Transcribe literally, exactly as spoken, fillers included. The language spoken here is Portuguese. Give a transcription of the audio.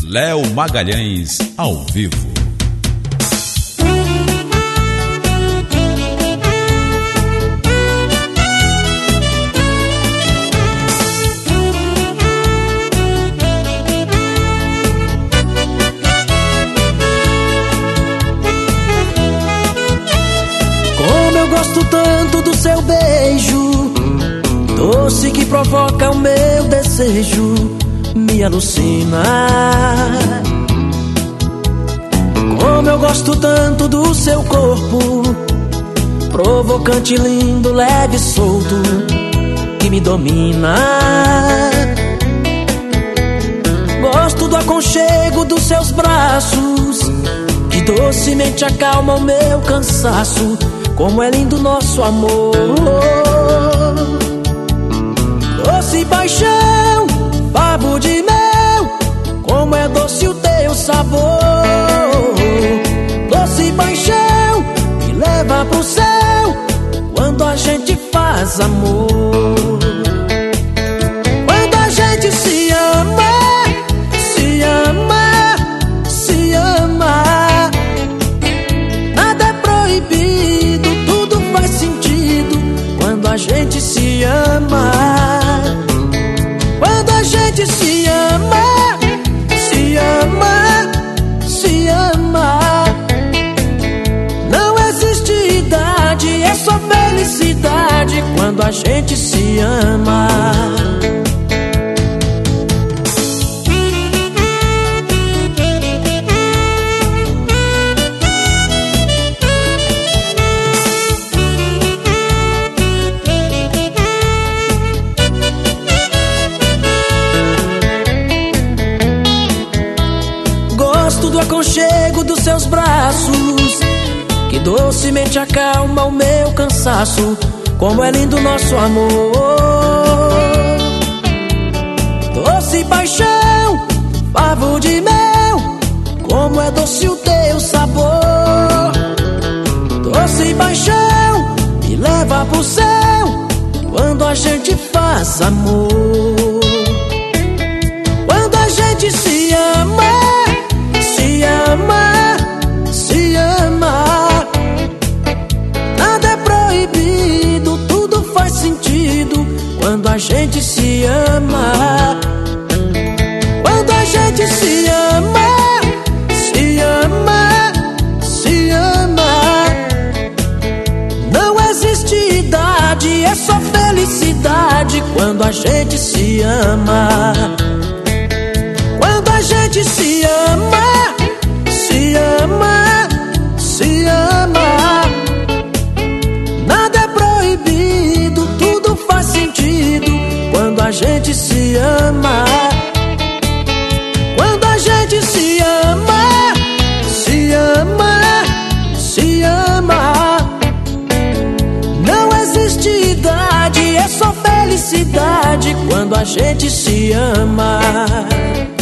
Léo Magalhães, ao vivo. Como eu gosto tanto do seu beijo, doce que provoca o meu desejo, me alucina. Como eu gosto tanto do seu corpo, provocante, lindo, leve e solto, que me domina. Gosto do aconchego dos seus braços, que docemente acalma o meu cansaço. Como é lindo nosso amor, doce paixão, favo de mel, como é doce o teu sabor. Doce paixão, me leva pro céu, quando a gente faz amor. Quando a gente se ama, se ama, se ama, nada é proibido, tudo faz sentido. Quando a gente se ama, quando a gente se ama, se ama, se ama, não existe idade, é só felicidade. Quando a gente se ama. Gosto do aconchego dos seus braços, que docemente acalma o meu cansaço. Como é lindo nosso amor, doce paixão, favo de mel, como é doce o teu sabor. Doce paixão, me leva pro céu, quando a gente faz amor. Quando a gente se ama, se ama, se ama, nada é proibido, tudo faz sentido. Quando a gente se ama, quando a gente se ama, se ama, se ama, não existe idade, é só felicidade. Quando a gente se ama, quando a gente se ama, se ama, se ama, nada é proibido, tudo faz sentido. Quando a gente se ama, quando a gente se ama, se ama, se ama, não existe idade, é só felicidade. Quando a gente se ama.